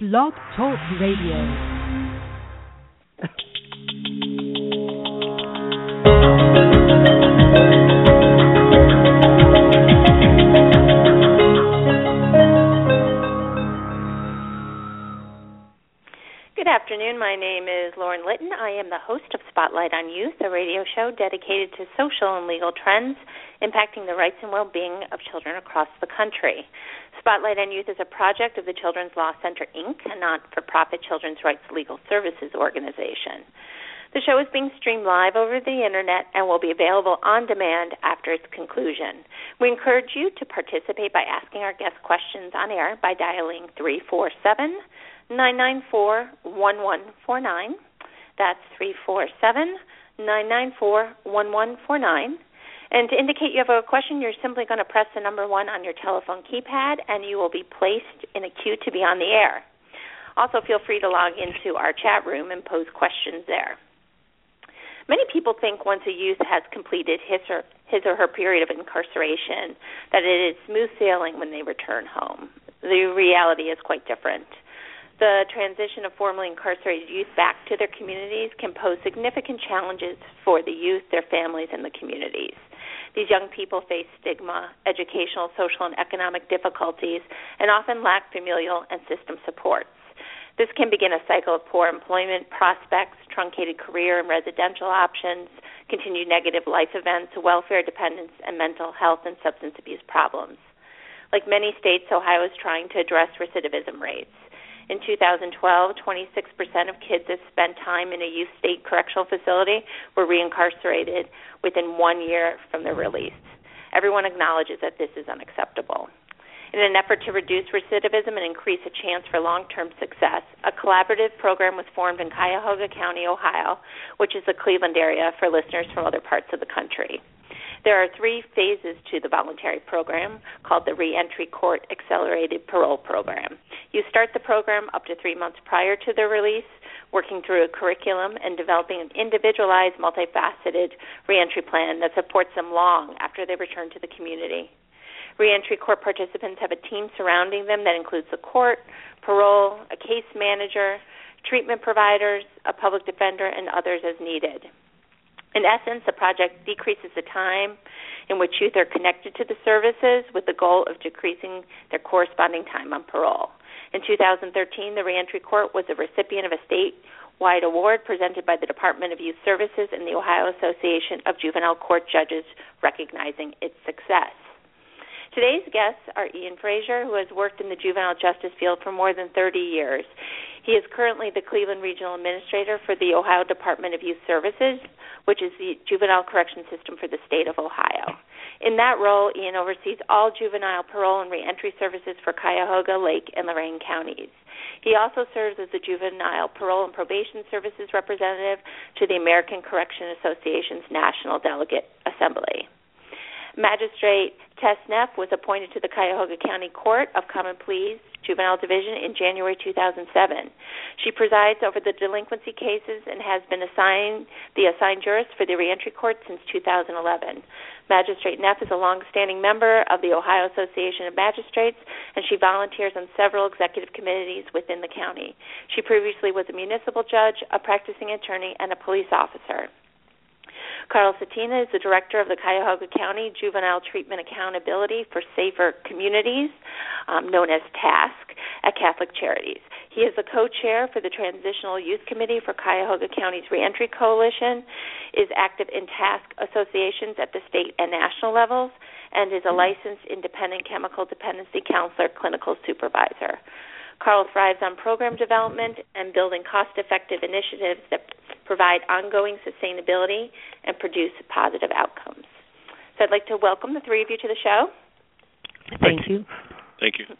Blog Talk Radio. Good afternoon. My name is Lauren Litton. I am the host of Spotlight on Youth, a radio show dedicated to social and legal trends impacting the rights and well-being of children across the country. Spotlight on Youth is a project of the Children's Law Center, Inc., a not-for-profit children's rights legal services organization. The show is being streamed live over the Internet and will be available on demand after its conclusion. We encourage you to participate by asking our guests questions on air by dialing 347-994-1149. That's 347-994-1149. And to indicate you have a question, you're simply going to press the number 1 on your telephone keypad, and you will be placed in a queue to be on the air. Also, feel free to log into our chat room and pose questions there. Many people think once a youth has completed his or her period of incarceration that it is smooth sailing when they return home. The reality is quite different. The transition of formerly incarcerated youth back to their communities can pose significant challenges for the youth, their families, and the communities. These young people face stigma, educational, social, and economic difficulties, and often lack familial and system supports. This can begin a cycle of poor employment prospects, truncated career and residential options, continued negative life events, welfare dependence, and mental health and substance abuse problems. Like many states, Ohio is trying to address recidivism rates. In 2012, 26% of kids that spent time in a youth state correctional facility were reincarcerated within 1 year from their release. Everyone acknowledges that this is unacceptable. In an effort to reduce recidivism and increase a chance for long-term success, a collaborative program was formed in Cuyahoga County, Ohio, which is the Cleveland area for listeners from other parts of the country. There are 3 phases to the voluntary program called the Reentry Court Accelerated Parole Program. You start the program up to 3 months prior to their release, working through a curriculum and developing an individualized, multifaceted reentry plan that supports them long after they return to the community. Reentry court participants have a team surrounding them that includes the court, parole, a case manager, treatment providers, a public defender, and others as needed. In essence, the project decreases the time in which youth are connected to the services with the goal of decreasing their corresponding time on parole. In 2013, the Reentry Court was a recipient of a statewide award presented by the Department of Youth Services and the Ohio Association of Juvenile Court Judges, recognizing its success. Today's guests are Ian Frazier, who has worked in the juvenile justice field for more than 30 years. He is currently the Cleveland Regional Administrator for the Ohio Department of Youth Services, which is the juvenile correction system for the state of Ohio. In that role, Ian oversees all juvenile parole and reentry services for Cuyahoga, Lake, and Lorain counties. He also serves as the Juvenile Parole and Probation Services representative to the American Correction Association's National Delegate Assembly. Magistrate Tess Neff was appointed to the Cuyahoga County Court of Common Pleas Juvenile Division in January 2007. She presides over the delinquency cases and has been assigned jurist for the Reentry Court since 2011. Magistrate Neff is a long-standing member of the Ohio Association of Magistrates, and she volunteers on several executive committees within the county. She previously was a municipal judge, a practicing attorney, and a police officer. Carl Satina is the director of the Cuyahoga County Juvenile Treatment Accountability for Safer Communities, known as TASC, at Catholic Charities. He is the co-chair for the Transitional Youth Committee for Cuyahoga County's Reentry Coalition, is active in TASC associations at the state and national levels, and is a licensed independent chemical dependency counselor clinical supervisor. Carl thrives on program development and building cost-effective initiatives that provide ongoing sustainability and produce positive outcomes. So I'd like to welcome the 3 of you to the show. Thank you. Thank you.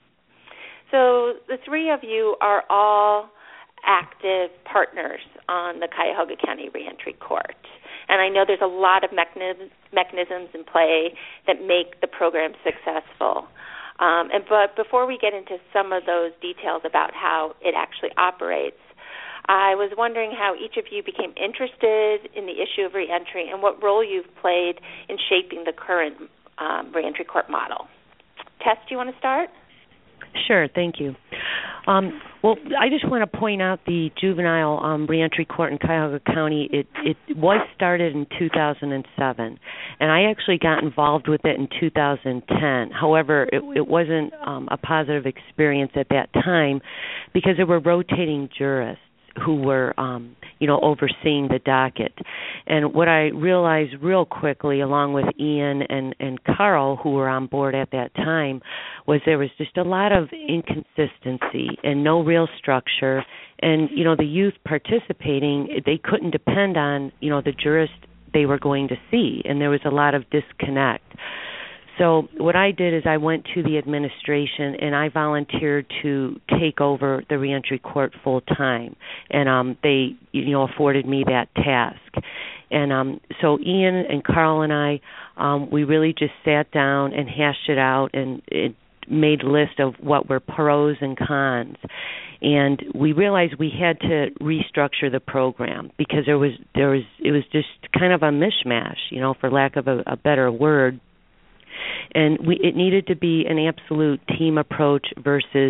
So the 3 of you are all active partners on the Cuyahoga County Reentry Court. And I know there's a lot of mechanisms in play that make the program successful. But before we get into some of those details about how it actually operates, I was wondering how each of you became interested in the issue of reentry and what role you've played in shaping the current reentry court model. Tess, do you want to start? Sure, thank you. Well, I just want to point out the juvenile reentry court in Cuyahoga County. It was started in 2007, and I actually got involved with it in 2010. However, it wasn't a positive experience at that time because there were rotating jurists who were, overseeing the docket. And what I realized real quickly, along with Ian and Carl, who were on board at that time, was there was just a lot of inconsistency and no real structure. And, the youth participating, they couldn't depend on, the jurist they were going to see. And there was a lot of disconnect. So what I did is I went to the administration and I volunteered to take over the reentry court full time, and they afforded me that task. And so Ian and Carl and I, we really just sat down and hashed it out and it made a list of what were pros and cons. And we realized we had to restructure the program because it was just kind of a mishmash, for lack of a better word. And it needed to be an absolute team approach versus,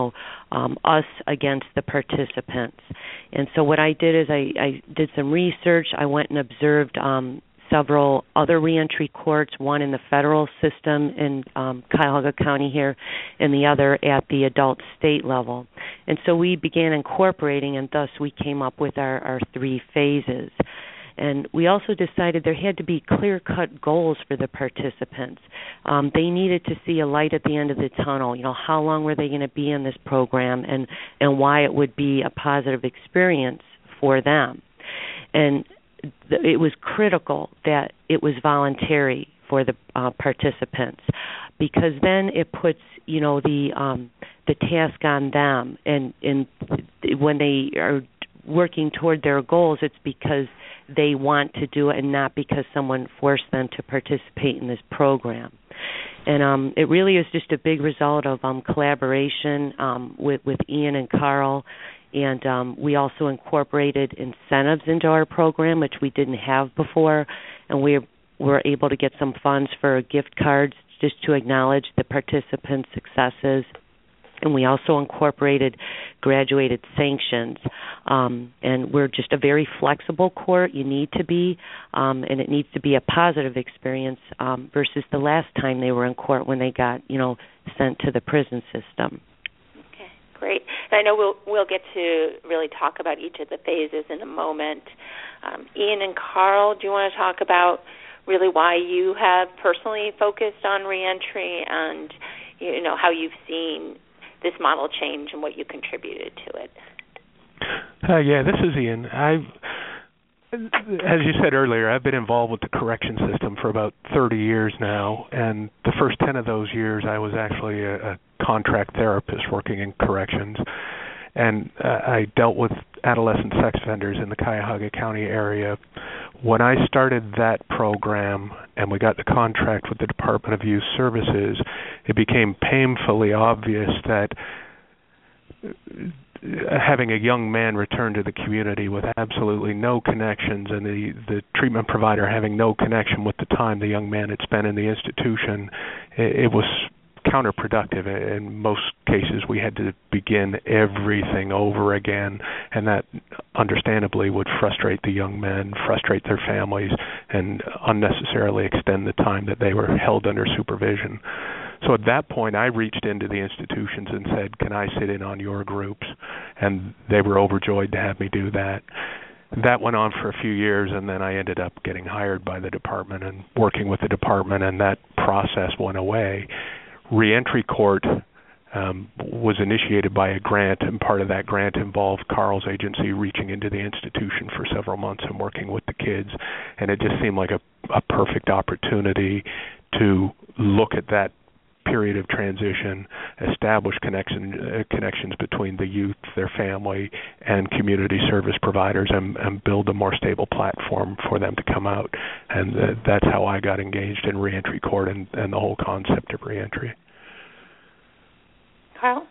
us against the participants. And so what I did is I did some research. I went and observed several other reentry courts, one in the federal system in Cuyahoga County here, and the other at the adult state level. And so we began incorporating, and thus we came up with our 3 phases. And we also decided there had to be clear-cut goals for the participants. They needed to see a light at the end of the tunnel. How long were they going to be in this program and why it would be a positive experience for them. And it was critical that it was voluntary for the participants because then it puts, the task on them. And when they are working toward their goals, it's because they want to do it and not because someone forced them to participate in this program. And it really is just a big result of collaboration with Ian and Carl. And we also incorporated incentives into our program, which we didn't have before. And we were able to get some funds for gift cards just to acknowledge the participants' successes. And we also incorporated graduated sanctions. And we're just a very flexible court. You need to be, and it needs to be a positive experience versus the last time they were in court when they got, sent to the prison system. Okay, great. And I know we'll get to really talk about each of the phases in a moment. Ian and Carl, do you want to talk about really why you have personally focused on reentry and, how you've seen this model change and what you contributed to it? Yeah, this is Ian. As you said earlier, I've been involved with the correction system for about 30 years now, and the first 10 of those years I was actually a contract therapist working in corrections, and I dealt with adolescent sex offenders in the Cuyahoga County area. When I started that program and we got the contract with the Department of Youth Services, it became painfully obvious that having a young man return to the community with absolutely no connections and the treatment provider having no connection with the time the young man had spent in the institution, it was counterproductive. In most cases, we had to begin everything over again, and that understandably would frustrate the young men, frustrate their families, and unnecessarily extend the time that they were held under supervision. So at that point, I reached into the institutions and said, can I sit in on your groups? And they were overjoyed to have me do that. That went on for a few years, and then I ended up getting hired by the department and working with the department, and that process went away. Reentry court was initiated by a grant, and part of that grant involved Carl's agency reaching into the institution for several months and working with the kids, and it just seemed like a perfect opportunity to look at that period of transition, establish connections between the youth, their family, and community service providers, and build a more stable platform for them to come out. And that's how I got engaged in reentry court and the whole concept of reentry. Carl?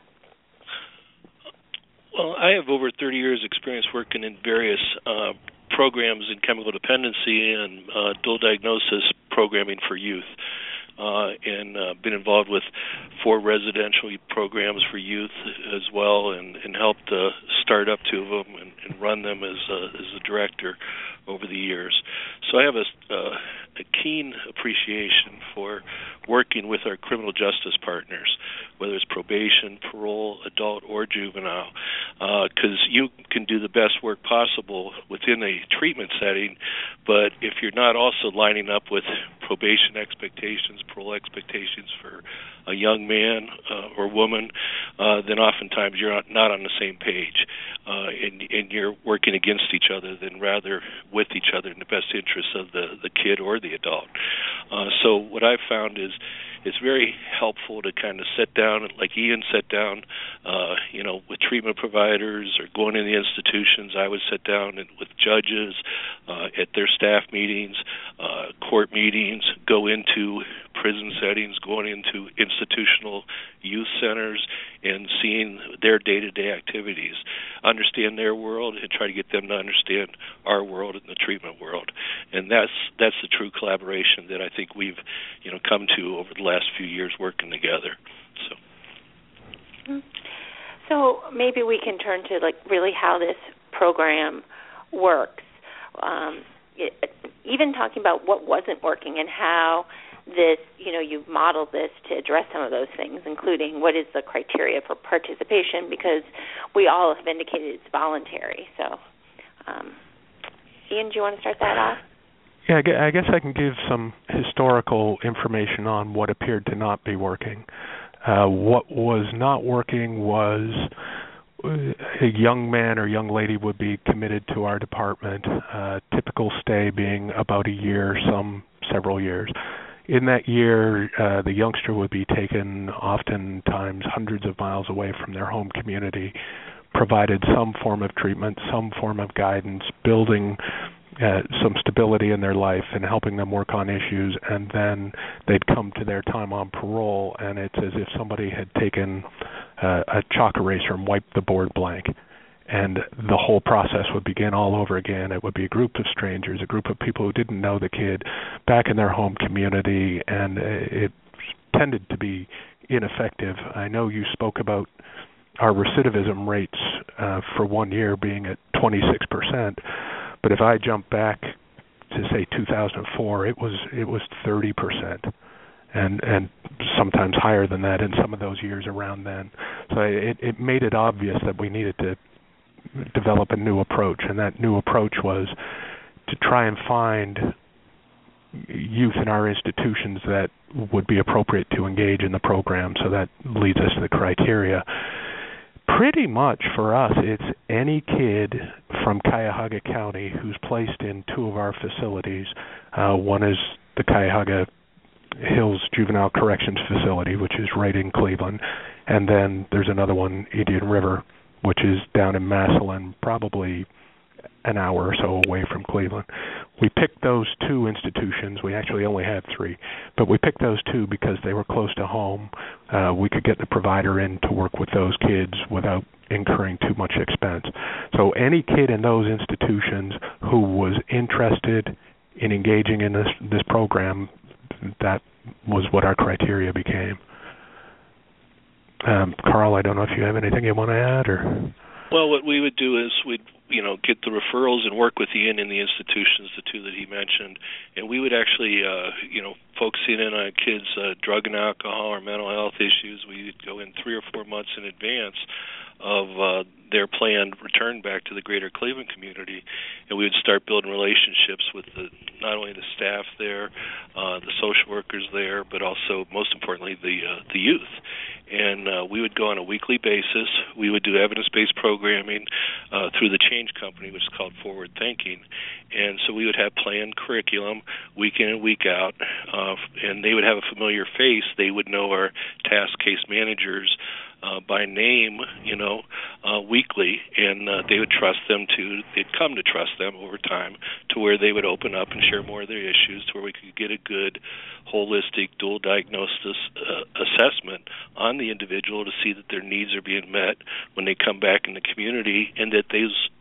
Well, I have over 30 years' experience working in various programs in chemical dependency and dual diagnosis programming for youth. and been involved with 4 residential programs for youth as well, and helped start up 2 of them and run them as a director over the years. So I have a keen appreciation for working with our criminal justice partners, whether it's probation, parole, adult, or juvenile, because you can do the best work possible within a treatment setting, but if you're not also lining up with probation expectations, parole expectations for a young man or woman, then oftentimes you're not on the same page, and you're working against each other than rather with each other in the best interests of the kid or the adult. So what I've found is it's very helpful to kind of sit down, like Ian sat down, with treatment providers or going in the institutions. I would sit down with judges at their staff meetings, court meetings, go into prison settings, going into institutional youth centers and seeing their day-to-day activities, understand their world and try to get them to understand our world and the treatment world. And that's the true collaboration that I think we've come to over the last few years working together. So maybe we can turn to really how this program works. Even talking about what wasn't working and how this, you've modeled this to address some of those things, including what is the criteria for participation, because we all have indicated it's voluntary. So, Ian, do you want to start that off? Yeah, I guess I can give some historical information on what appeared to not be working. What was not working was a young man or young lady would be committed to our department, typical stay being about a year, some several years. In that year, the youngster would be taken oftentimes hundreds of miles away from their home community, provided some form of treatment, some form of guidance, building some stability in their life and helping them work on issues, and then they'd come to their time on parole, and it's as if somebody had taken a chalk eraser and wiped the board blank, and the whole process would begin all over again. It would be a group of strangers, a group of people who didn't know the kid, back in their home community, and it tended to be ineffective. I know you spoke about our recidivism rates for 1 year being at 26%, but if I jump back to say 2004, it was 30%, and sometimes higher than that in some of those years around then. So it made it obvious that we needed to develop a new approach, and that new approach was to try and find youth in our institutions that would be appropriate to engage in the program. So that leads us to the criteria. Pretty much for us, it's any kid from Cuyahoga County who's placed in 2 of our facilities. One is the Cuyahoga Hills Juvenile Corrections Facility, which is right in Cleveland, and then there's another one, Indian River, which is down in Massillon, probably an hour or so away from Cleveland. We picked those 2 institutions. We actually only had 3, but we picked those 2 because they were close to home. We could get the provider in to work with those kids without incurring too much expense. So any kid in those institutions who was interested in engaging in this program, that was what our criteria became. Carl, I don't know if you have anything you want to add, or... Well, what we would do is we'd get the referrals and work with Ian in the institutions, the 2 that he mentioned, and we would actually, focusing in on kids' drug and alcohol or mental health issues. We would go in 3 or 4 months in advance of their planned return back to the greater Cleveland community, and we would start building relationships with not only the staff there, the social workers there, but also, most importantly, the youth. And we would go on a weekly basis. We would do evidence-based programming through the Change Company, which is called Forward Thinking. And so we would have planned curriculum week in and week out, and they would have a familiar face. They would know our task case managers by name, weekly, and they would trust them they'd come to trust them over time to where they would open up and share more of their issues, to where we could get a good, holistic, dual diagnosis assessment on the individual to see that their needs are being met when they come back in the community, and that those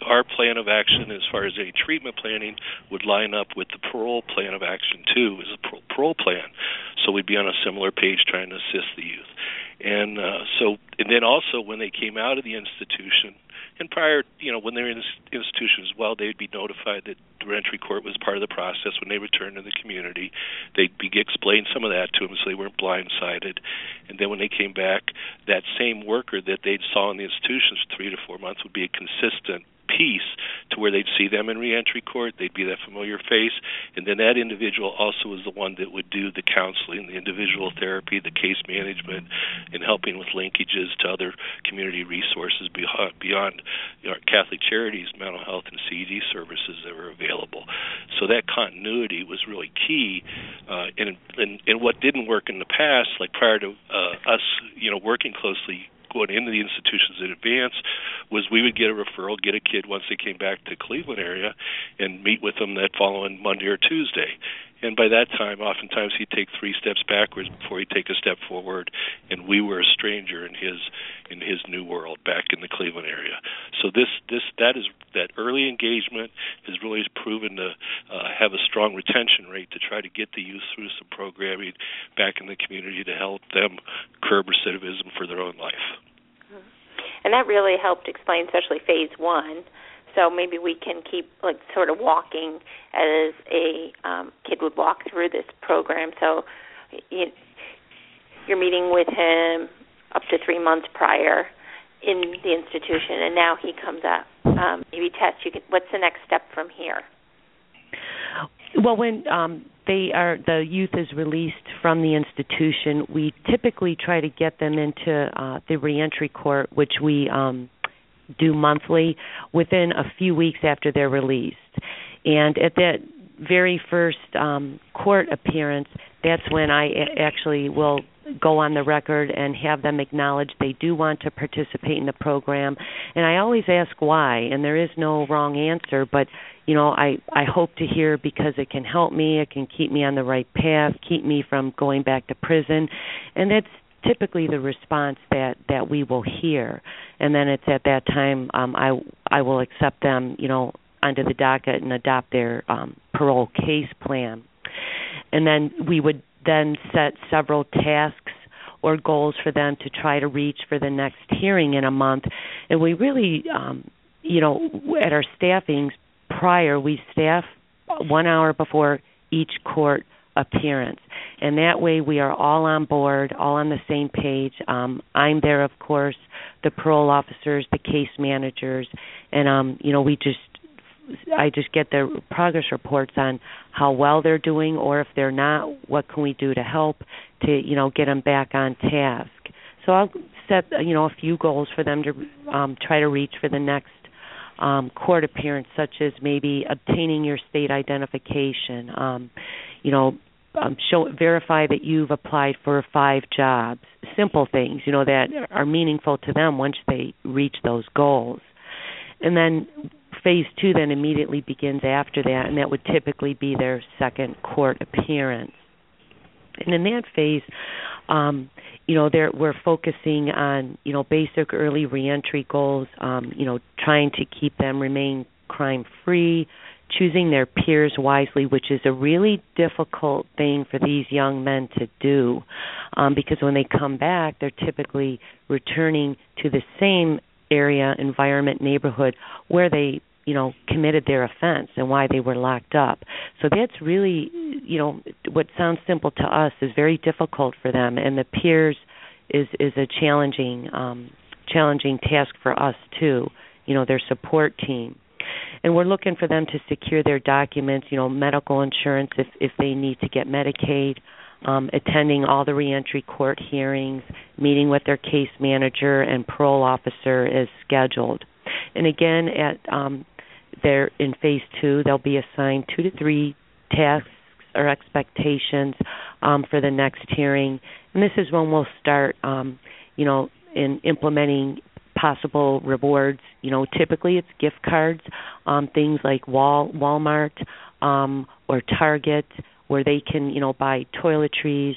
our plan of action as far as any treatment planning would line up with the parole plan of action too, as a parole plan. So we'd be on a similar page trying to assist the youth. And then also when they came out of the institution, and prior, when they were in the institution as well, they'd be notified that the reentry court was part of the process. When they returned to the community, they'd explain some of that to them so they weren't blindsided. And then when they came back, that same worker that they'd saw in the institutions for 3 to 4 months would be a consistent piece to where they'd see them in reentry court. They'd be that familiar face, and then that individual also was the one that would do the counseling, the individual therapy, the case management, and helping with linkages to other community resources beyond Catholic Charities, mental health, and CED services that were available. So that continuity was really key, and what didn't work in the past, like prior to us, working closely going into the institutions in advance, was we would get a referral, get a kid once they came back to the Cleveland area, and meet with them that following Monday or Tuesday. And by that time, oftentimes he'd take 3 steps backwards before he'd take a step forward, and we were a stranger in his new world back in the Cleveland area. So that early engagement has really proven to have a strong retention rate to try to get the youth through some programming back in the community to help them curb recidivism for their own life. And that really helped explain, especially phase 1. So maybe we can keep sort of walking as a kid would walk through this program. So you're meeting with him up to 3 months prior in the institution, and now he comes up. Maybe Tess, what's the next step from here? Well, when the youth is released from the institution, we typically try to get them into the reentry court, which we do monthly within a few weeks after they're released. And at that very first court appearance, that's when I actually will go on the record and have them acknowledge they do want to participate in the program. And I always ask why, and there is no wrong answer, but I hope to hear because it can help me, it can keep me on the right path, keep me from going back to prison. And that's typically the response that we will hear. And then it's at that time I will accept them, onto the docket and adopt their parole case plan. And then we would then set several tasks or goals for them to try to reach for the next hearing in a month. And we really, at our staffings prior, we staff 1 hour before each court appearance. And that way we are all on board, all on the same page. I'm there, of course, the parole officers, the case managers, and, I just get the progress reports on how well they're doing, or if they're not, what can we do to help to, get them back on task. So I'll set, a few goals for them to try to reach for the next court appearance, such as maybe obtaining your state identification, verify that you've applied for 5 jobs, simple things, that are meaningful to them once they reach those goals. And then phase 2 then immediately begins after that, and that would typically be their second court appearance. And in that phase, we're focusing on, basic early reentry goals, trying to keep them remain crime-free, choosing their peers wisely, which is a really difficult thing for these young men to do, because when they come back, they're typically returning to the same area, environment, neighborhood where they, committed their offense and why they were locked up. So that's really, what sounds simple to us is very difficult for them, and the peers is a challenging task for us too, their support team. And we're looking for them to secure their documents, medical insurance if they need to get Medicaid, attending all the reentry court hearings, meeting with their case manager and parole officer as scheduled. And again, they're in phase 2, they'll be assigned 2 to 3 tasks or expectations for the next hearing. And this is when we'll start, in implementing possible rewards. Typically it's gift cards, things like Walmart or Target, where they can, buy toiletries,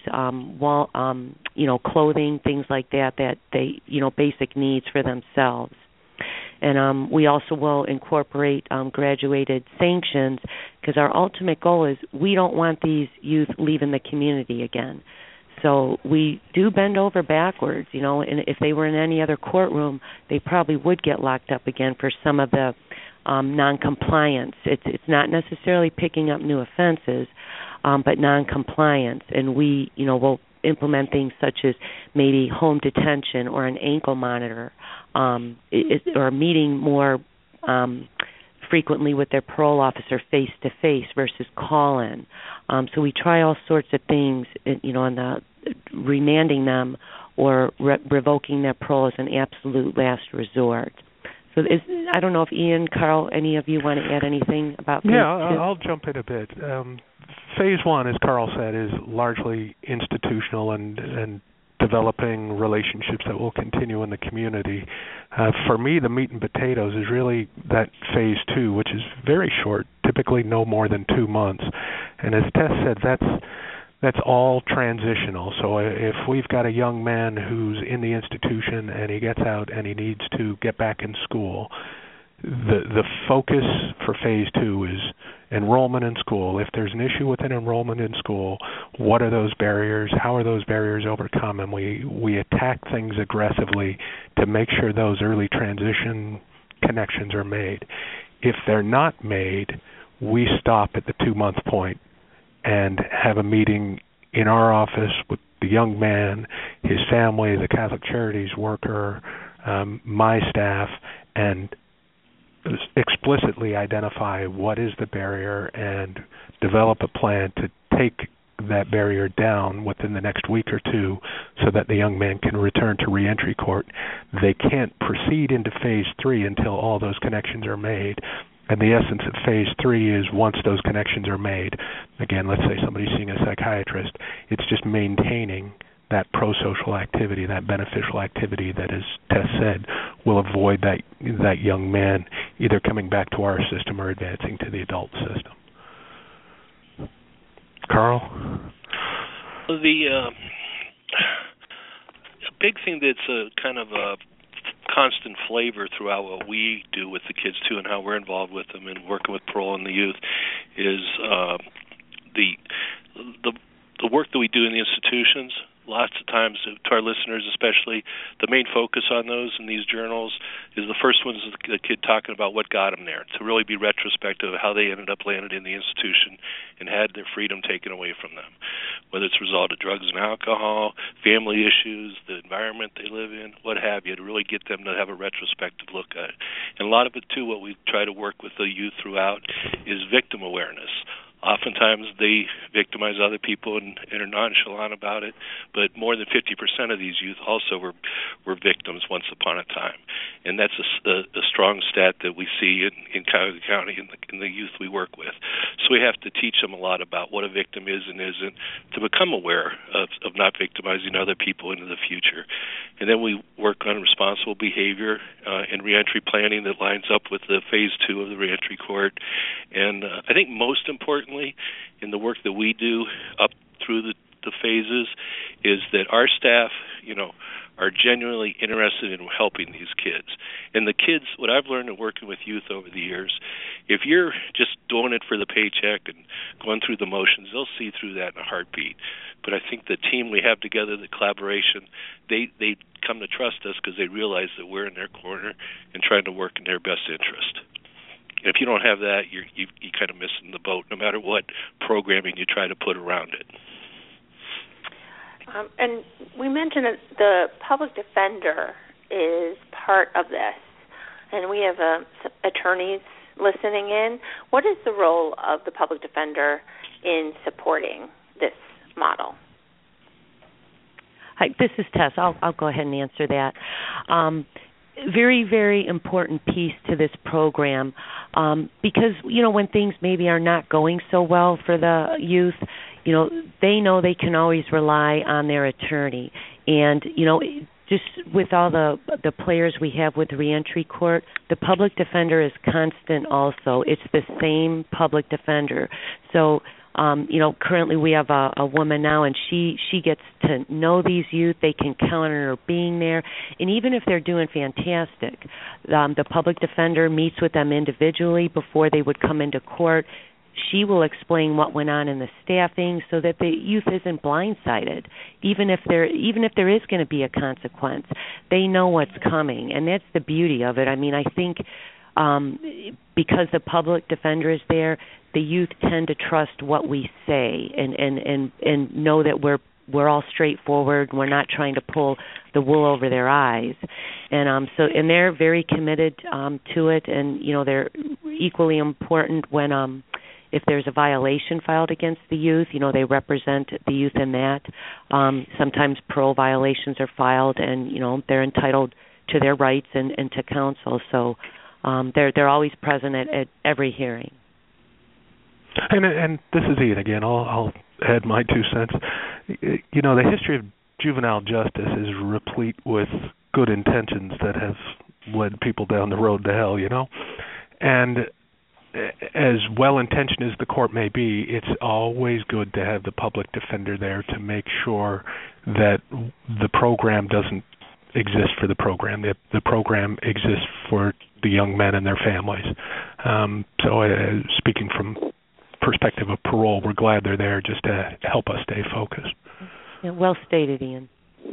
clothing, things like that they, basic needs for themselves. And we also will incorporate graduated sanctions, because our ultimate goal is we don't want these youth leaving the community again. So we do bend over backwards, and if they were in any other courtroom, they probably would get locked up again for some of the non-compliance. It's not necessarily picking up new offenses, but non-compliance. And we, will implement things such as maybe home detention or an ankle monitor, or meeting more frequently with their parole officer face-to-face versus call-in. So we try all sorts of things, in the remanding them or revoking their parole as an absolute last resort. So I don't know if Ian, Carl, any of you want to add anything about Phase 2? I'll jump in a bit. Phase 1, as Carl said, is largely institutional and developing relationships that will continue in the community. For me, the meat and potatoes is really that Phase 2, which is very short, typically no more than 2 months. And as Tess said, that's all transitional. So if we've got a young man who's in the institution and he gets out and he needs to get back in school, the focus for Phase 2 is enrollment in school. If there's an issue with an enrollment in school, what are those barriers? How are those barriers overcome? And we attack things aggressively to make sure those early transition connections are made. If they're not made, we stop at the 2-month point and have a meeting in our office with the young man, his family, the Catholic Charities worker, my staff, and explicitly identify what is the barrier and develop a plan to take that barrier down within the next week or two so that the young man can return to reentry court. They can't proceed into Phase 3 until all those connections are made. And the essence of Phase 3 is once those connections are made, again, let's say somebody's seeing a psychiatrist, it's just maintaining that pro-social activity, that beneficial activity that, as Tess said, will avoid that young man either coming back to our system or advancing to the adult system. Carl? The big thing that's a kind of a constant flavor throughout what we do with the kids too, and how we're involved with them and working with parole and the youth, is the work that we do in the institutions. Lots of times, to our listeners especially, the main focus on those in these journals is the first one is the kid talking about what got them there, to really be retrospective of how they ended up landed in the institution and had their freedom taken away from them, whether it's a result of drugs and alcohol, family issues, the environment they live in, what have you, to really get them to have a retrospective look at it. And a lot of it, too, what we try to work with the youth throughout is victim awareness. Oftentimes they victimize other people and are nonchalant about it, but more than 50% of these youth also were victims once upon a time. And that's a strong stat that we see in Cuyahoga County in the youth we work with. So we have to teach them a lot about what a victim is and isn't to become aware of not victimizing other people into the future. And then we work on responsible behavior and reentry planning that lines up with the Phase 2 of the reentry court. And I think most importantly, in the work that we do up through the phases, is that our staff, are genuinely interested in helping these kids. And the kids, what I've learned in working with youth over the years, if you're just doing it for the paycheck and going through the motions, they'll see through that in a heartbeat. But I think the team we have together, the collaboration, they come to trust us because they realize that we're in their corner and trying to work in their best interest. If you don't have that, you kind of missing the boat, no matter what programming you try to put around it. And we mentioned that the public defender is part of this, and we have attorneys listening in. What is the role of the public defender in supporting this model? Hi, this is Tess. I'll go ahead and answer that. Very, very important piece to this program because, when things maybe are not going so well for the youth, they know they can always rely on their attorney. And, just with all the players we have with the reentry court, the public defender is constant also. It's the same public defender. So Currently we have a woman now, and she gets to know these youth. They can count on her being there, and even if they're doing fantastic, the public defender meets with them individually before they would come into court. She will explain what went on in the staffing so that the youth isn't blindsided. Even if there is going to be a consequence, they know what's coming, and that's the beauty of it. I mean, I think because the public defender is there, the youth tend to trust what we say and know that we're all straightforward. We're not trying to pull the wool over their eyes, and they're very committed to it, and they're equally important when if there's a violation filed against the youth, they represent the youth in that. Sometimes parole violations are filed, and they're entitled to their rights and to counsel. So they're always present at every hearing. And this is Ian again. I'll add my 2 cents. The history of juvenile justice is replete with good intentions that have led people down the road to hell. And as well-intentioned as the court may be, it's always good to have the public defender there to make sure that the program doesn't exist for the program. The program exists for the young men and their families. Speaking from perspective of parole, we're glad they're there just to help us stay focused. Yeah, well stated, Ian.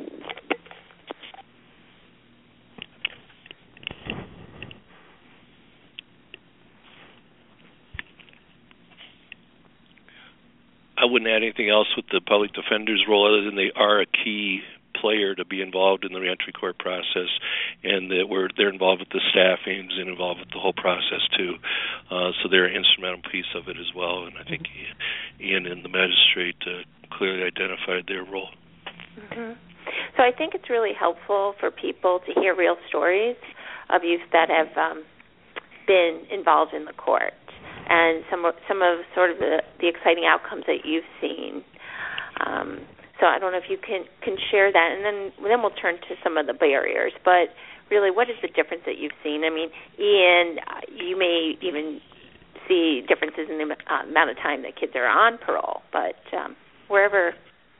I wouldn't add anything else with the public defender's role other than they are a key player to be involved in the reentry court process, and that they're involved with the staffings and involved with the whole process too. So they're an instrumental piece of it as well, and I think Ian and the magistrate clearly identified their role. Mm-hmm. So I think it's really helpful for people to hear real stories of youth that have been involved in the court, and some of sort of the exciting outcomes that you've seen. So I don't know if you can share that, and then we'll turn to some of the barriers. But really, what is the difference that you've seen? I mean, Ian, you may even see differences in the amount of time that kids are on parole, but wherever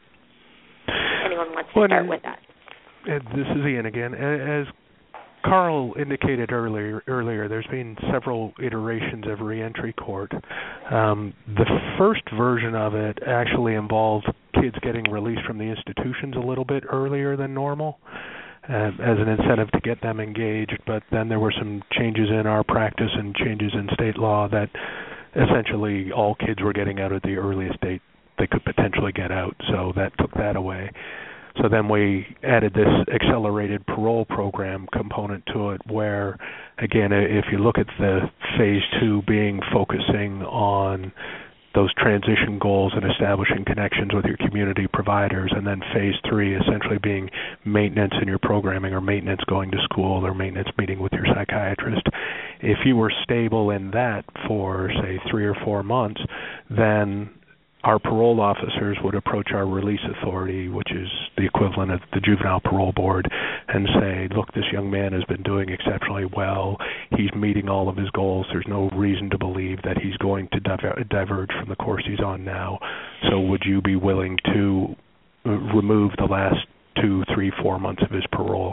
anyone wants to start with that. This is Ian again. As Carl indicated earlier, there's been several iterations of reentry court. The first version of it actually involved kids getting released from the institutions a little bit earlier than normal as an incentive to get them engaged, but then there were some changes in our practice and changes in state law that essentially all kids were getting out at the earliest date they could potentially get out, so that took that away. So then we added this accelerated parole program component to it where, again, if you look at the phase 2 being focusing on those transition goals and establishing connections with your community providers, and then phase 3 essentially being maintenance in your programming or maintenance going to school or maintenance meeting with your psychiatrist. If you were stable in that for, say, 3 or 4 months, then our parole officers would approach our release authority, which is the equivalent of the juvenile parole board, and say, look, this young man has been doing exceptionally well. He's meeting all of his goals. There's no reason to believe that he's going to diverge from the course he's on now. So would you be willing to remove the last 2, 3, 4 months of his parole?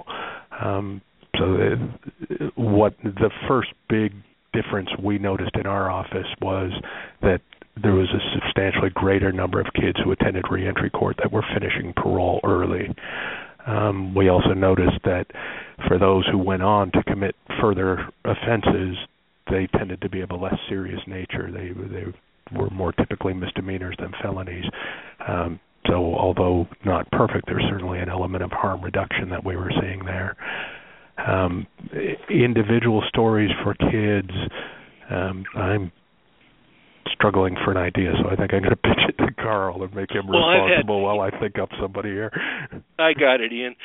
What the first big difference we noticed in our office was that there was a substantially greater number of kids who attended reentry court that were finishing parole early. We also noticed that for those who went on to commit further offenses, they tended to be of a less serious nature. They were more typically misdemeanors than felonies. So although not perfect, there's certainly an element of harm reduction that we were seeing there. Individual stories for kids, I'm struggling for an idea, so I think I'm going to pitch it to Carl and make him responsible while I think up somebody here. I got it, Ian.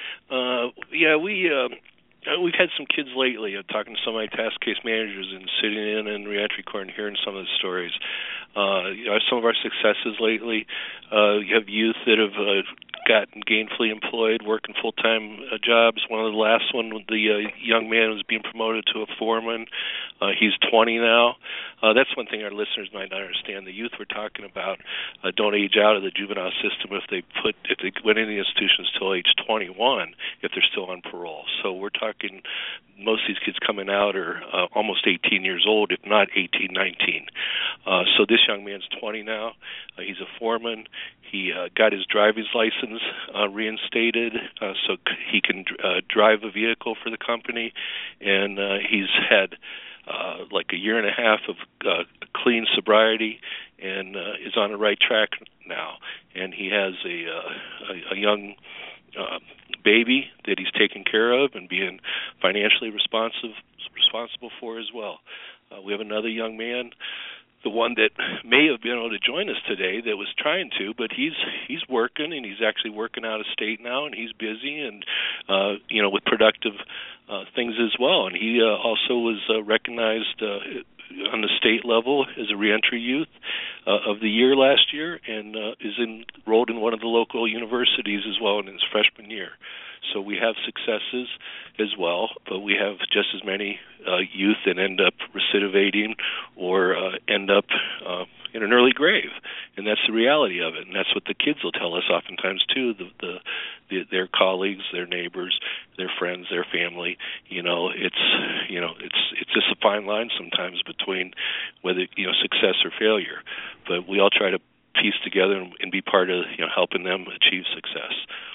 We've had some kids lately. I'm talking to some of my task case managers and sitting in reentry court and hearing some of the stories. Some of our successes lately, you have youth that have gotten gainfully employed, working full-time jobs. One of the last one, the young man was being promoted to a foreman. He's 20 now. That's one thing our listeners might not understand. The youth we're talking about don't age out of the juvenile system if they went in the institutions till age 21 if they're still on parole. So we're talking most of these kids coming out are almost 18 years old, if not 18, 19. So this young man's 20 now. He's a foreman. He got his driver's license reinstated so he can drive a vehicle for the company, and he's had like a year and a half of clean sobriety and is on the right track now. And he has a young baby that he's taking care of and being financially responsible for as well. We have another young man, the one that may have been able to join us today that was trying to, but he's working, and he's actually working out of state now, and he's busy and with productive things as well. And he also was recognized on the state level as a reentry youth of the year last year, and is enrolled in one of the local universities as well in his freshman year. So we have successes as well, but we have just as many youth that end up recidivating or end up in an early grave, and that's the reality of it. And that's what the kids will tell us oftentimes too. Their colleagues, their neighbors, their friends, their family. It's just a fine line sometimes between whether success or failure. But we all try to piece together and be part of helping them achieve success.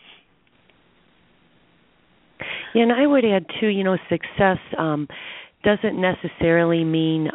Yeah, and I would add too, success doesn't necessarily mean,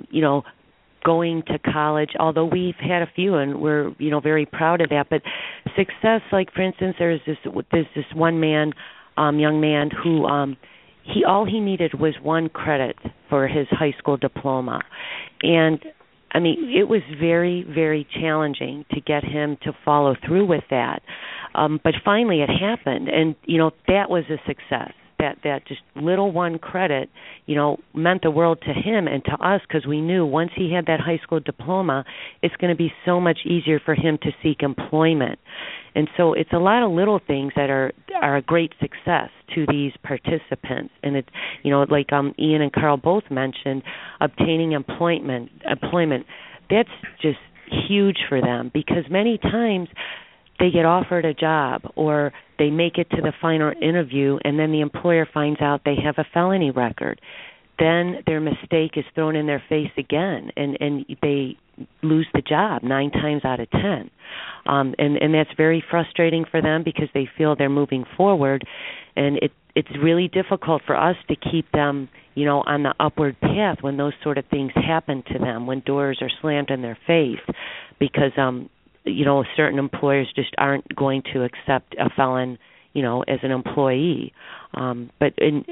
going to college, although we've had a few and we're, very proud of that. But success, like for instance, there's this one man, young man who all he needed was one credit for his high school diploma. And I mean, it was very, very challenging to get him to follow through with that. But finally it happened, and, that was a success. That just little one credit, meant the world to him and to us, because we knew once he had that high school diploma, it's going to be so much easier for him to seek employment. And so it's a lot of little things that are a great success to these participants. And it's, like Ian and Carl both mentioned, obtaining employment, that's just huge for them, because many times they get offered a job or they make it to the final interview, and then the employer finds out they have a felony record. Then their mistake is thrown in their face again, and they lose the job 9 times out of 10. And that's very frustrating for them, because they feel they're moving forward, and it's really difficult for us to keep them, on the upward path when those sort of things happen to them, when doors are slammed in their face, because certain employers just aren't going to accept a felon, as an employee. But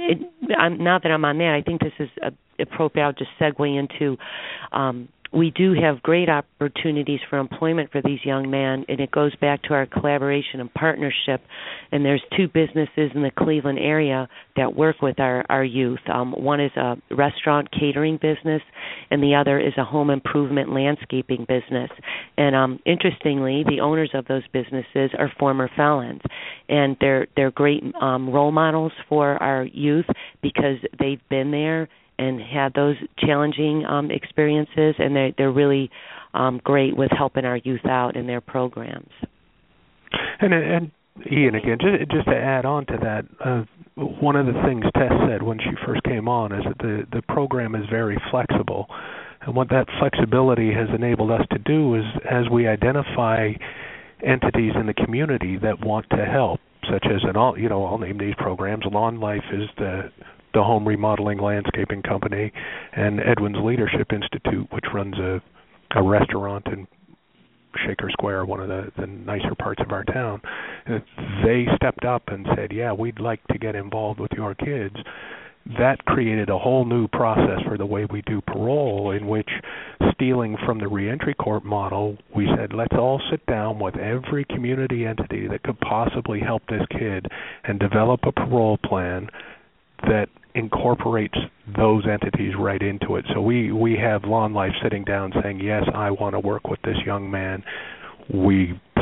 now that I'm on that, I think this is appropriate. I'll just segue into we do have great opportunities for employment for these young men, and it goes back to our collaboration and partnership. And there's 2 businesses in the Cleveland area that work with our youth. One is a restaurant catering business, and the other is a home improvement landscaping business. And interestingly, the owners of those businesses are former felons, and they're great role models for our youth, because they've been there and had those challenging experiences, and they're really great with helping our youth out in their programs. And Ian, again, just to add on to that, one of the things Tess said when she first came on is that the program is very flexible. And what that flexibility has enabled us to do is, as we identify entities in the community that want to help, such as I'll name these programs. Lawn Life is the home remodeling landscaping company, and Edwin's Leadership Institute, which runs a restaurant in Shaker Square, one of the nicer parts of our town. They stepped up and said, yeah, we'd like to get involved with your kids. That created a whole new process for the way we do parole, in which, stealing from the reentry court model, we said, let's all sit down with every community entity that could possibly help this kid and develop a parole plan that incorporates those entities right into it. So we have Lawn Life sitting down saying, yes, I want to work with this young man. We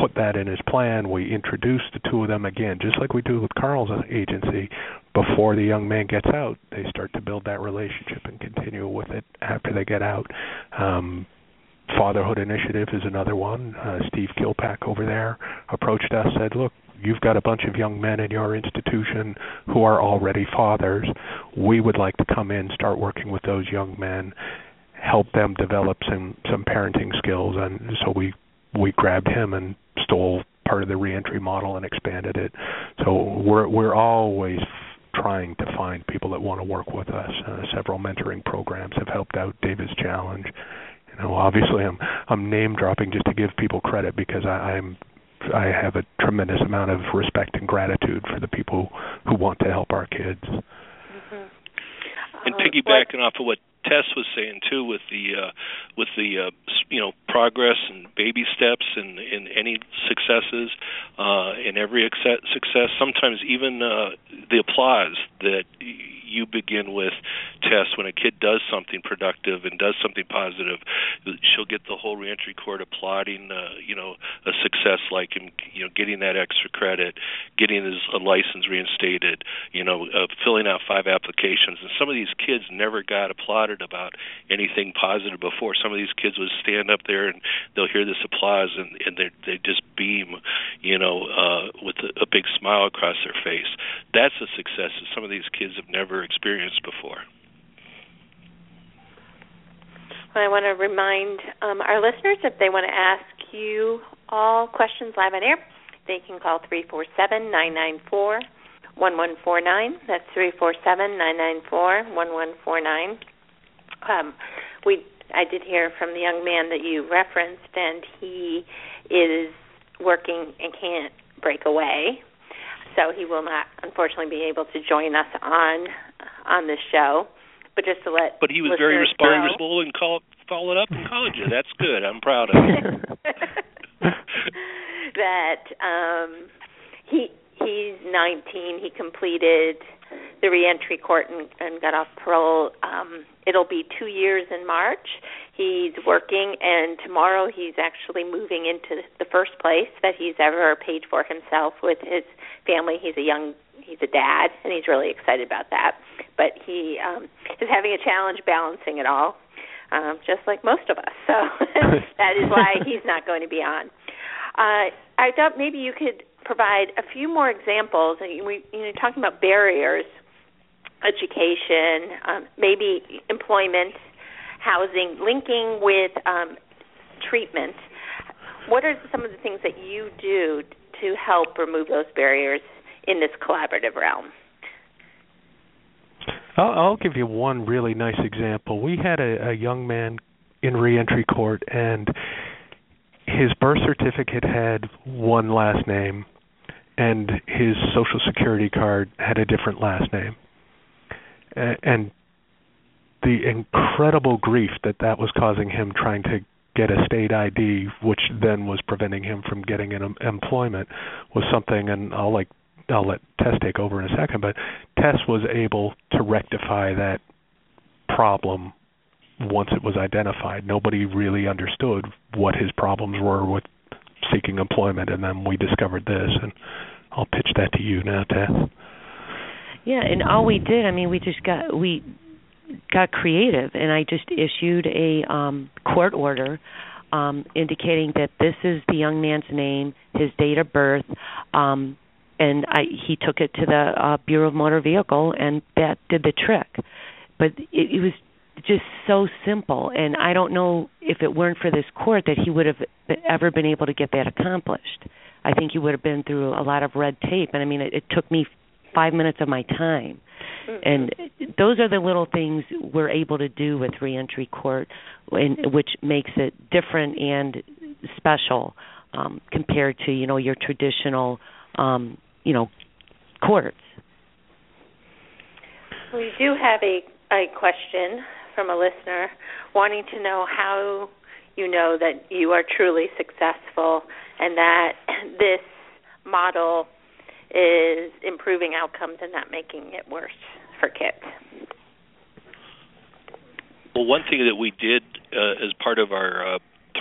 put that in his plan. We introduce the two of them again, just like we do with Carl's agency. Before the young man gets out, they start to build that relationship and continue with it after they get out. Fatherhood Initiative is another one. Steve Kilpack over there approached us, said, look, you've got a bunch of young men in your institution who are already fathers. We would like to come in, start working with those young men, help them develop some parenting skills. And so we grabbed him and stole part of the reentry model and expanded it. So we're always trying to find people that want to work with us. Several mentoring programs have helped out. David's Challenge. Obviously, I'm name dropping just to give people credit because I have a tremendous amount of respect and gratitude for the people who want to help our kids. Mm-hmm. And piggybacking off of what Tess was saying too, with the progress and baby steps and any successes, in every success, sometimes even the applause that you begin with, Tess, when a kid does something productive and does something positive, she'll get the whole reentry court applauding a success like him, getting that extra credit, getting his license reinstated, filling out 5 applications. And some of these kids never got applauded about anything positive before. Some of these kids would stand up there and they'll hear this applause and they just beam, with a big smile across their face. That's a success that some of these kids have never experienced before. I want to remind our listeners, if they want to ask you all questions live on air, they can call 347-994-1149. That's 347-994-1149. I did hear from the young man that you referenced, and he is working and can't break away, so he will not, unfortunately, be able to join us on this show. But just to let he was very responsible and followed up and called you. That's good. I'm proud of him. That he's 19. He completed the reentry court and got off parole. It'll be 2 years in March. He's working, and tomorrow he's actually moving into the first place that he's ever paid for himself with his family. He's a dad, and he's really excited about that. But he is having a challenge balancing it all, just like most of us. So that is why he's not going to be on. I thought maybe you could provide a few more examples. You're talking about barriers, education, maybe employment, housing, linking with treatment. What are some of the things that you do to help remove those barriers in this collaborative realm? I'll give you one really nice example. We had a young man in reentry court, and his birth certificate had one last name, and his Social Security card had a different last name. And the incredible grief that was causing him trying to get a state ID, which then was preventing him from getting an employment, was something, and I'll let Tess take over in a second, but Tess was able to rectify that problem once it was identified. Nobody really understood what his problems were with seeking employment, and then we discovered this, and I'll pitch that to you now, Tess. Yeah, and all we did, we got creative, and I just issued a court order indicating that this is the young man's name, his date of birth, and he took it to the Bureau of Motor Vehicle, and that did the trick. But it was just so simple, and I don't know if it weren't for this court that he would have ever been able to get that accomplished. I think he would have been through a lot of red tape, and it took me 5 minutes of my time. Mm-hmm. And those are the little things we're able to do with reentry court, which makes it different and special compared to, your traditional, courts. We do have a question from a listener wanting to know how you know that you are truly successful and that this model is improving outcomes and not making it worse for kids. Well, one thing that we did as part of our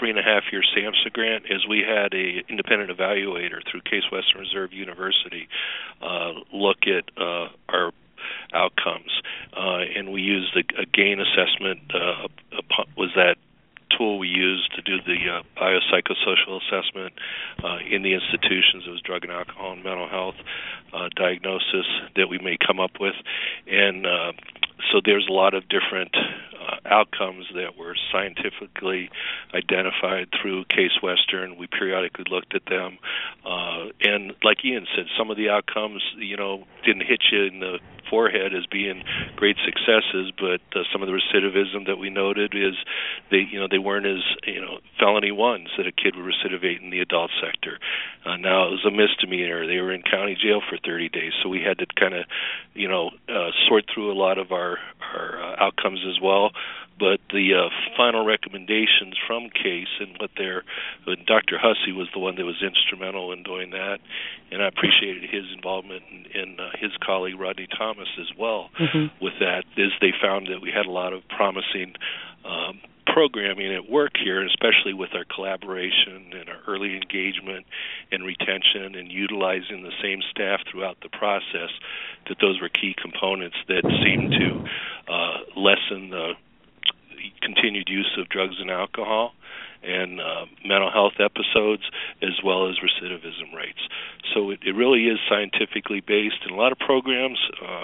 3.5-year SAMHSA grant is we had a independent evaluator through Case Western Reserve University look at our outcomes, and we used a GAIN assessment. Was that tool we used to do the biopsychosocial assessment in the institutions? It was drug and alcohol and mental health diagnosis that we may come up with, and so there's a lot of different outcomes that were scientifically identified through Case Western. We periodically looked at them, and like Ian said, some of the outcomes, didn't hit you in the forehead as being great successes, but some of the recidivism that we noted is they weren't as felony ones that a kid would recidivate in the adult sector. Now it was a misdemeanor. They were in county jail for 30 days, so we had to kind of sort through a lot of our outcomes as well. But the final recommendations from Case and Dr. Hussey was the one that was instrumental in doing that, and I appreciated his involvement and his colleague Rodney Thomas as well with that, is they found that we had a lot of promising programming at work here, especially with our collaboration and our early engagement and retention and utilizing the same staff throughout the process, that those were key components that seemed to lessen the continued use of drugs and alcohol and mental health episodes, as well as recidivism rates. So it really is scientifically based, and a lot of programs,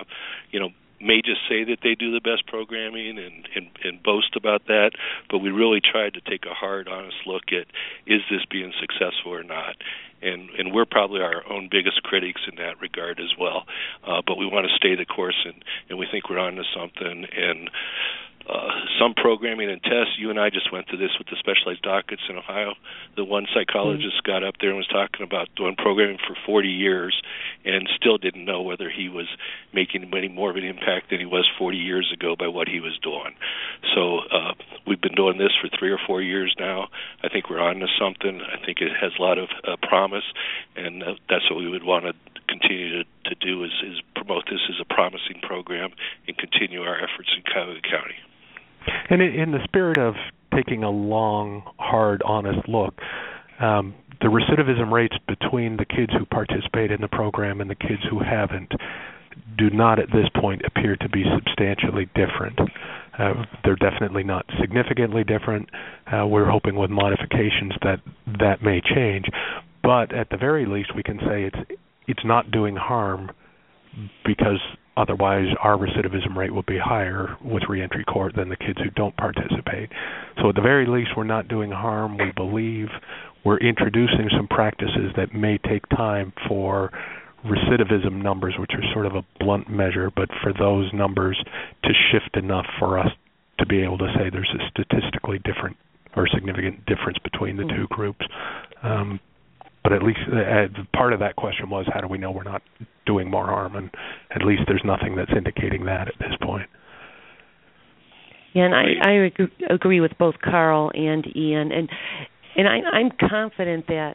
may just say that they do the best programming and boast about that, but we really tried to take a hard, honest look at, is this being successful or not? And we're probably our own biggest critics in that regard as well. But we want to stay the course, and we think we're onto something. And some programming and tests, you and I just went through this with the specialized dockets in Ohio. The one psychologist got up there and was talking about doing programming for 40 years and still didn't know whether he was making any more of an impact than he was 40 years ago by what he was doing. So we've been doing this for 3 or 4 years now. I think we're on to something. I think it has a lot of promise, and that's what we would want to continue to do is promote this as a promising program and continue our efforts in Cuyahoga County. And in the spirit of taking a long, hard, honest look, the recidivism rates between the kids who participate in the program and the kids who haven't do not at this point appear to be substantially different. They're definitely not significantly different. We're hoping with modifications that may change. But at the very least, we can say it's not doing harm, because otherwise our recidivism rate will be higher with reentry court than the kids who don't participate. So at the very least, we're not doing harm. We believe we're introducing some practices that may take time for recidivism numbers, which are sort of a blunt measure, but for those numbers to shift enough for us to be able to say there's a statistically different or significant difference between the two groups. But at least part of that question was, how do we know we're not doing more harm? And at least there's nothing that's indicating that at this point. Yeah, and I agree with both Carl and Ian. And I'm confident that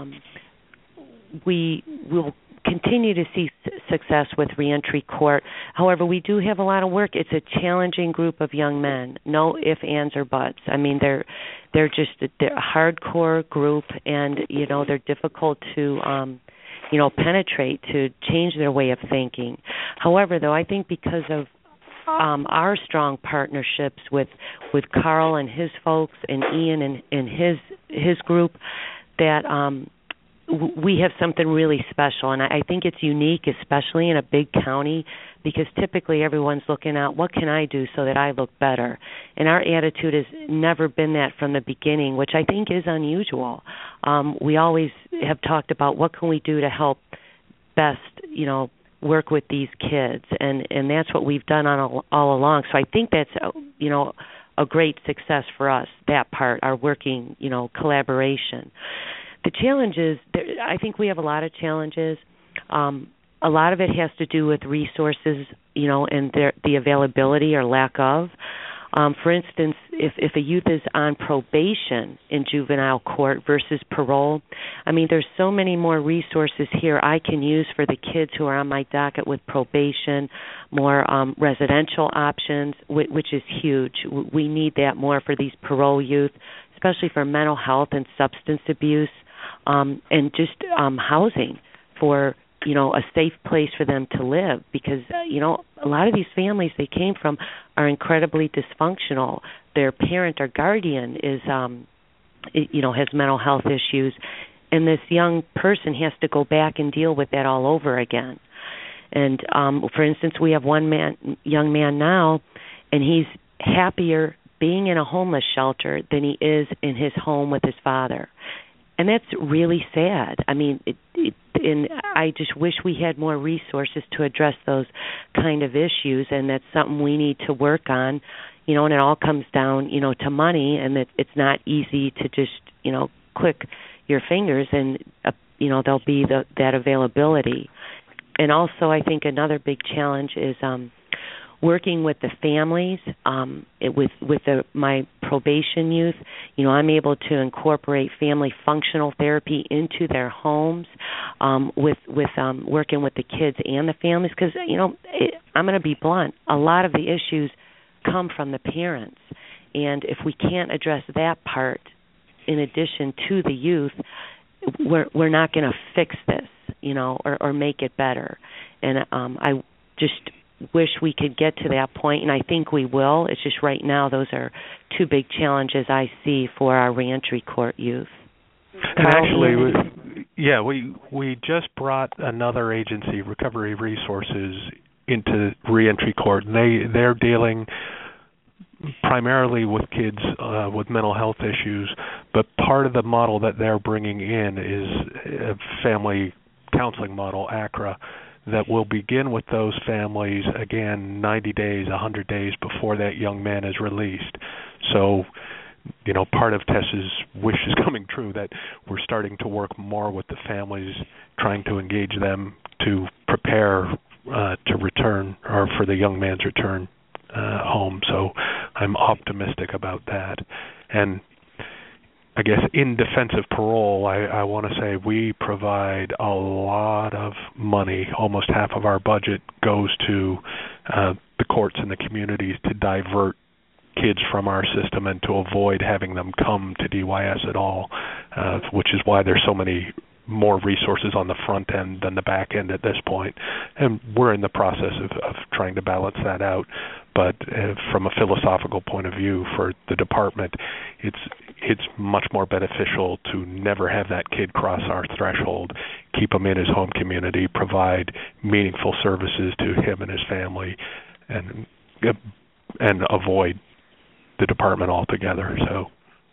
we will continue to see success with reentry court. However, we do have a lot of work. It's a challenging group of young men. No ifs, ands, or buts. I mean, they're a hardcore group, and they're difficult to penetrate, to change their way of thinking. However, though, I think because of our strong partnerships with Carl and his folks and Ian and his group, that we have something really special, and I think it's unique, especially in a big county, because typically everyone's looking at, what can I do so that I look better? And our attitude has never been that from the beginning, which I think is unusual. We always have talked about, what can we do to help best, work with these kids, and that's what we've done all along. So I think that's a great success for us, that part, our working collaboration. The challenges, I think we have a lot of challenges. A lot of it has to do with resources, and the availability or lack of. For instance, if a youth is on probation in juvenile court versus parole, I mean, there's so many more resources here I can use for the kids who are on my docket with probation, more residential options, which is huge. We need that more for these parole youth, especially for mental health and substance abuse, and just housing for, a safe place for them to live, because, a lot of these families they came from are incredibly dysfunctional. Their parent or guardian is, has mental health issues, and this young person has to go back and deal with that all over again. And, for instance, we have young man now, and he's happier being in a homeless shelter than he is in his home with his father. And that's really sad. I mean, and I just wish we had more resources to address those kind of issues, and that's something we need to work on, and it all comes down, to money, and it's not easy to just, click your fingers and, there'll be that availability. And also I think another big challenge is working with the families, with my probation youth. I'm able to incorporate family functional therapy into their homes, with working with the kids and the families, because I'm going to be blunt. A lot of the issues come from the parents, and if we can't address that part in addition to the youth, we're not going to fix this, or make it better. And I just wish we could get to that point, and I think we will. It's just right now those are two big challenges I see for our reentry court youth. And actually, we just brought another agency, Recovery Resources, into reentry court, and they're dealing primarily with kids with mental health issues, but part of the model that they're bringing in is a family counseling model, ACRA, that will begin with those families, again, 90 days, 100 days before that young man is released. So, part of Tess's wish is coming true, that we're starting to work more with the families, trying to engage them to prepare to return, or for the young man's return home. So I'm optimistic about that. And I guess in defense of parole, I want to say we provide a lot of money. Almost half of our budget goes to the courts and the communities to divert kids from our system and to avoid having them come to DYS at all, which is why there's so many more resources on the front end than the back end at this point. And we're in the process of trying to balance that out. But from a philosophical point of view for the department, it's much more beneficial to never have that kid cross our threshold, keep him in his home community, provide meaningful services to him and his family, and avoid the department altogether. So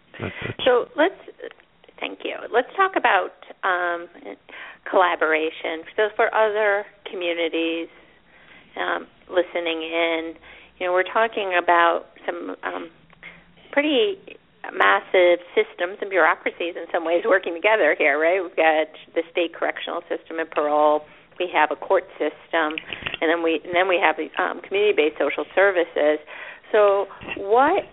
thank you. Let's talk about collaboration. So for other communities listening in, we're talking about some pretty massive systems and bureaucracies in some ways working together here, right? We've got the state correctional system and parole. We have a court system, and then we have community-based social services. So what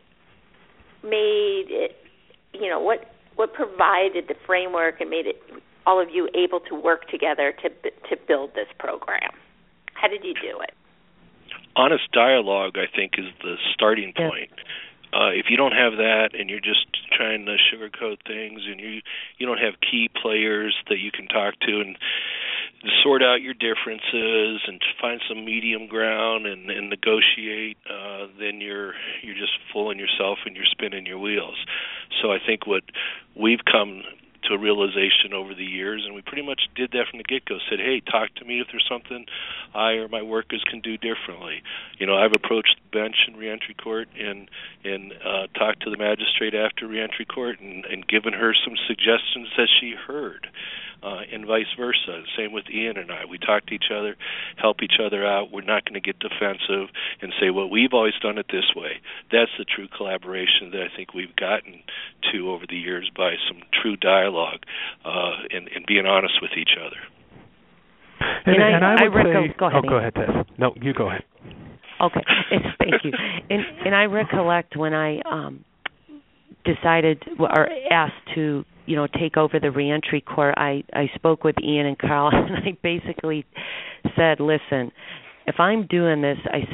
made it, what provided the framework and made it all of you able to work together to build this program? How did you do it? Honest dialogue, I think, is the starting point. If you don't have that and you're just trying to sugarcoat things and you don't have key players that you can talk to and sort out your differences and find some medium ground and negotiate, then you're just fooling yourself and you're spinning your wheels. So I think what we've come to a realization over the years, and we pretty much did that from the get-go, said, hey, talk to me if there's something I or my workers can do differently. I've approached the bench in reentry court and talked to the magistrate after reentry court and given her some suggestions that she heard, and vice versa. Same with Ian and I. We talk to each other, help each other out. We're not going to get defensive and say, well, we've always done it this way. That's the true collaboration that I think we've gotten to over the years by some true dialogue and being honest with each other. And I would say, go ahead. Go ahead, Tess. No, you go ahead. Okay, thank you. And I recollect when I decided or asked to take over the reentry court, I spoke with Ian and Carl, and I basically said, listen, if I'm doing this, I said,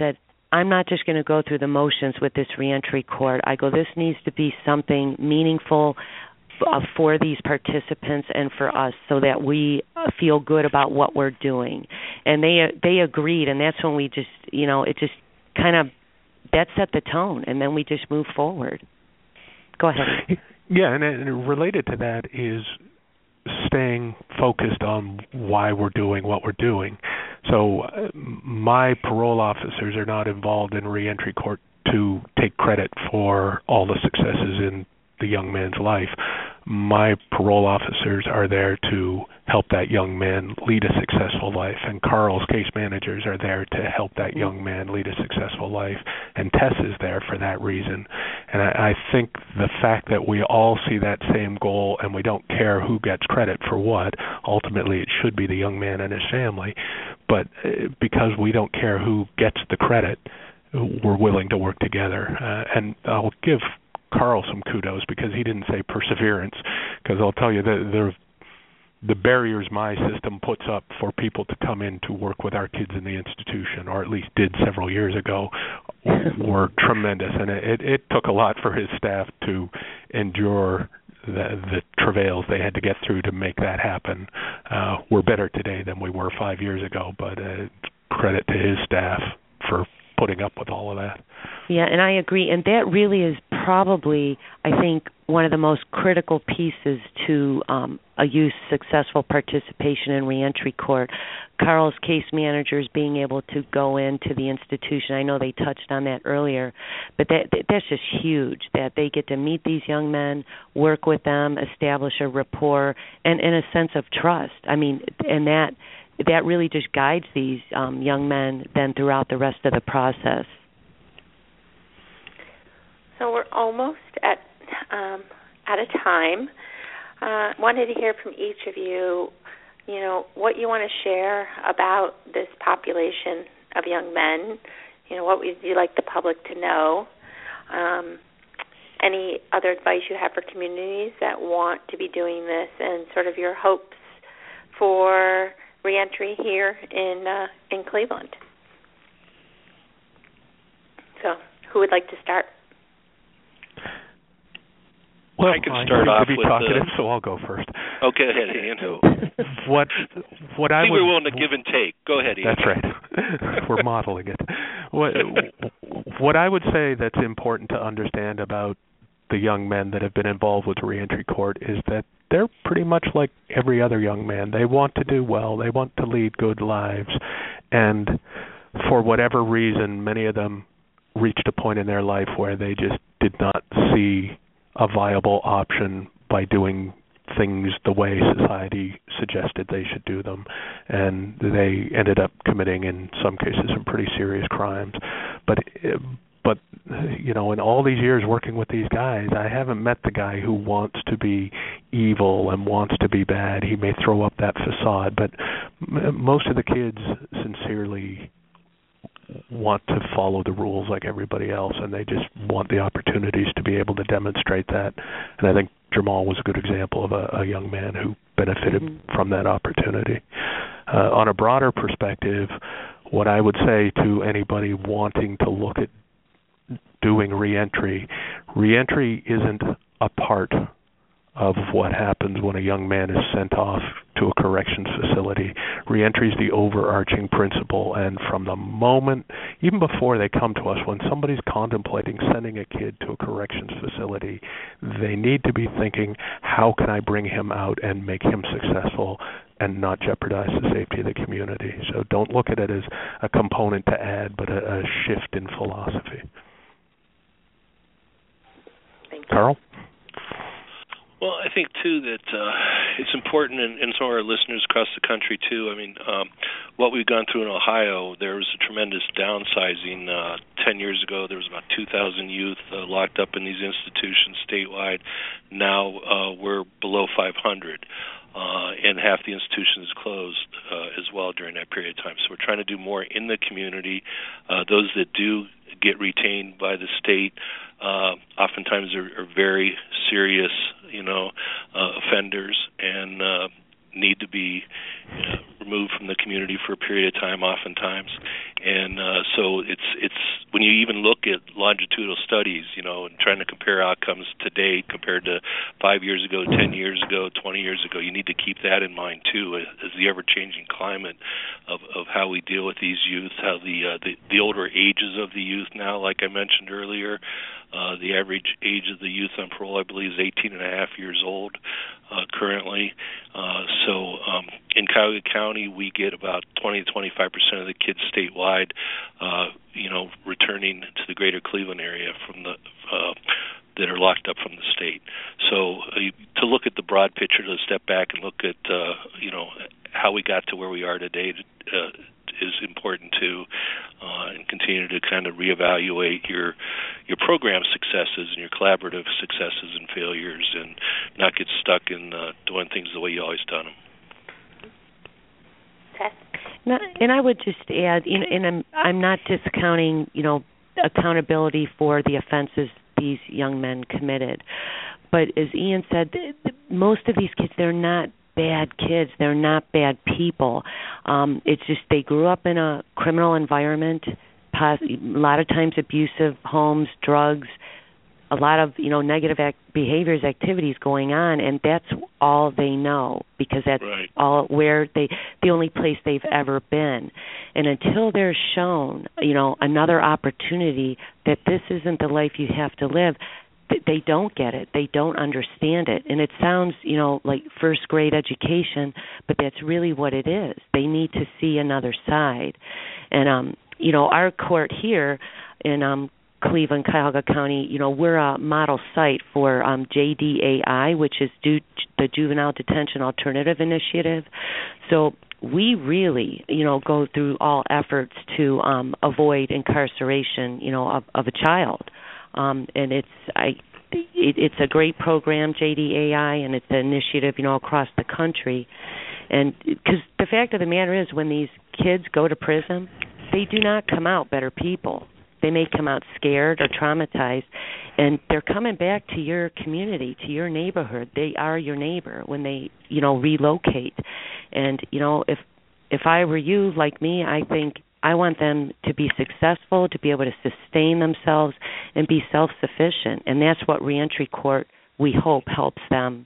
I'm not just going to go through the motions with this reentry court. I go, this needs to be something meaningful for these participants and for us, so that we feel good about what we're doing. And they agreed, and that's when we just, it just kind of, that set the tone, and then we just move forward. Go ahead. Yeah, and related to that is staying focused on why we're doing what we're doing. So my parole officers are not involved in reentry court to take credit for all the successes in the young man's life. My parole officers are there to help that young man lead a successful life, and Carl's case managers are there to help that young man lead a successful life, and Tess is there for that reason. And I think the fact that we all see that same goal and we don't care who gets credit for what, ultimately it should be the young man and his family, but because we don't care who gets the credit, we're willing to work together. And I'll give Carl some kudos because he didn't say perseverance, because I'll tell you the barriers my system puts up for people to come in to work with our kids in the institution, or at least did several years ago, were tremendous. And it took a lot for his staff to endure the travails they had to get through to make that happen. We're better today than we were 5 years ago, but credit to his staff for putting up with all of that. Yeah, and I agree. And that really is probably, I think, one of the most critical pieces to a youth's successful participation in reentry court. Carl's case managers being able to go into the institution. I know they touched on that earlier, but that's just huge, that they get to meet these young men, work with them, establish a rapport, and a sense of trust. I mean, and that really just guides these young men then throughout the rest of the process. So we're almost at a time. Wanted to hear from each of you, what you want to share about this population of young men. What would you like the public to know? Any other advice you have for communities that want to be doing this, and sort of your hopes for reentry here in Cleveland. So, who would like to start? Well, I can start off with so I'll go first. Okay, ahead, Ian. What I think we're willing to give and take. Go ahead, Ian. That's right. We're modeling it. What I would say that's important to understand about the young men that have been involved with reentry court is that they're pretty much like every other young man. They want to do well. They want to lead good lives. And for whatever reason, many of them reached a point in their life where they just did not see a viable option by doing things the way society suggested they should do them. And they ended up committing, in some cases, some pretty serious crimes. But in all these years working with these guys, I haven't met the guy who wants to be evil and wants to be bad. He may throw up that facade, but most of the kids sincerely want to follow the rules like everybody else, and they just want the opportunities to be able to demonstrate that. And I think Jamal was a good example of a young man who benefited from that opportunity. On a broader perspective, what I would say to anybody wanting to look at doing reentry isn't a part of what happens when a young man is sent off to a corrections facility. Reentry is the overarching principle, and from the moment, even before they come to us, when somebody's contemplating sending a kid to a corrections facility, they need to be thinking, how can I bring him out and make him successful and not jeopardize the safety of the community? So don't look at it as a component to add, but a shift in philosophy. Thank you. Carl? Well, I think, too, that it's important, and some of our listeners across the country, too. I mean, what we've gone through in Ohio, there was a tremendous downsizing. 10 years ago, there was about 2,000 youth locked up in these institutions statewide. Now we're below 500, and half the institutions closed as well during that period of time. So we're trying to do more in the community. Those that do get retained by the state oftentimes are very serious, offenders, and need to be removed from the community for a period of time oftentimes. And so it's when you even look at longitudinal studies, and trying to compare outcomes today compared to 5 years ago, 10 years ago, 20 years ago, you need to keep that in mind too, as the ever-changing climate of how we deal with these youth, how the older ages of the youth now, like I mentioned earlier. The average age of the youth on parole, I believe, is 18 and a half years old currently. So in Cuyahoga County, we get about 20 to 25% of the kids statewide, returning to the greater Cleveland area from the that are locked up from the state. So to look at the broad picture, to step back and look at how we got to where we are today is important too, and continue to kind of reevaluate your program successes and your collaborative successes and failures, and not get stuck in doing things the way you always done them. Okay. And I would just add, and I'm not discounting, accountability for the offenses these young men committed, but as Ian said, most of these kids, they're not bad kids. They're not bad people. It's just they grew up in a criminal environment, a lot of times abusive homes, drugs, a lot of negative behaviors, activities going on, and that's all they know, because that's right. All where the only place they've ever been. And until they're shown, another opportunity that this isn't the life you have to live, they don't get it. They don't understand it. And it sounds, like first grade education, but that's really what it is. They need to see another side. And, our court here in Cleveland, Cuyahoga County, we're a model site for JDAI, which is the Juvenile Detention Alternative Initiative. So we really, go through all efforts to avoid incarceration, of a child. And it's a great program, JDAI, and it's an initiative, across the country. And because the fact of the matter is, when these kids go to prison, they do not come out better people. They may come out scared or traumatized, and they're coming back to your community, to your neighborhood. They are your neighbor when they, relocate. And, if I were you, like me, I think I want them to be successful, to be able to sustain themselves and be self-sufficient. And that's what reentry court, we hope, helps them,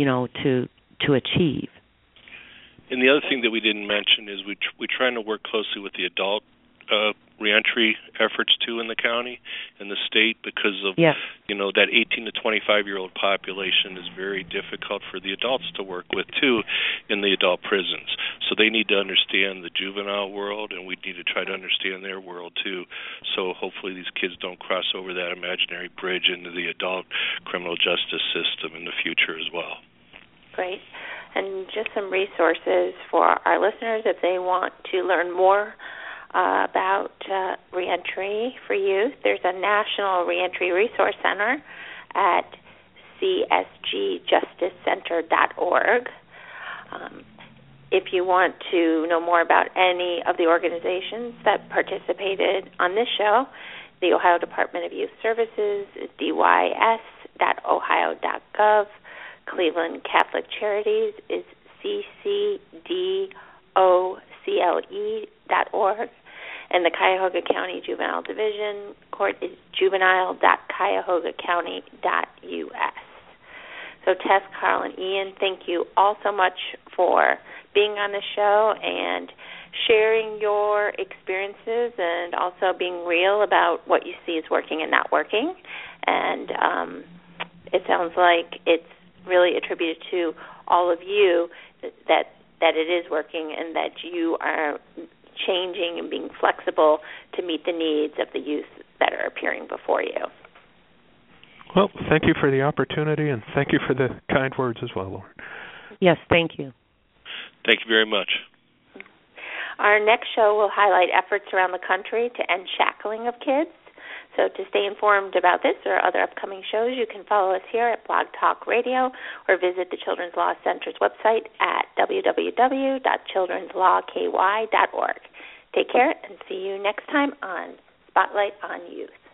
to achieve. And the other thing that we didn't mention is we're trying to work closely with the adult reentry efforts too in the county and the state, because of that 18 to 25-year-old population is very difficult for the adults to work with too in the adult prisons. So they need to understand the juvenile world, and we need to try to understand their world too. So hopefully these kids don't cross over that imaginary bridge into the adult criminal justice system in the future as well. Great. And just some resources for our listeners if they want to learn more about reentry for youth. There's a National Reentry Resource Center at csgjusticecenter.org. If you want to know more about any of the organizations that participated on this show, the Ohio Department of Youth Services is dys.ohio.gov. Cleveland Catholic Charities is ccdocle.org. And the Cuyahoga County Juvenile Division Court is juvenile.cuyahogacounty.us. So Tess, Carl, and Ian, thank you all so much for being on the show and sharing your experiences, and also being real about what you see is working and not working. And it sounds like it's really attributed to all of you that it is working, and that you are changing and being flexible to meet the needs of the youth that are appearing before you. Well, thank you for the opportunity, and thank you for the kind words as well, Lauren. Yes, thank you. Thank you very much. Our next show will highlight efforts around the country to end shackling of kids. So to stay informed about this or other upcoming shows, you can follow us here at Blog Talk Radio, or visit the Children's Law Center's website at www.childrenslawky.org. Take care, and see you next time on Spotlight on Youth.